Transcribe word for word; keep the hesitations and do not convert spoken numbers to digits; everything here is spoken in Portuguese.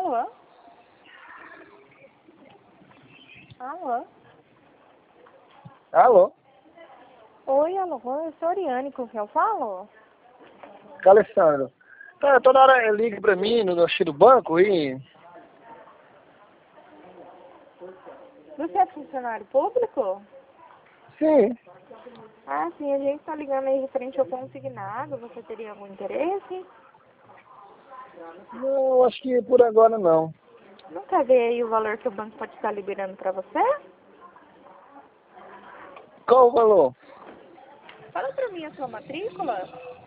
Alô? Alô? Alô? Oi, alô, eu sou a Oriane, com quem eu falo? Alessandro. Tá, toda hora liga pra mim no no do banco e... Você é funcionário público? Sim. Ah, sim, a gente tá ligando aí referente ao consignado. Você teria algum interesse? Não, acho que por agora não. Não quer ver aí o valor que o banco pode estar liberando pra você? Qual o valor? Fala pra mim a sua matrícula.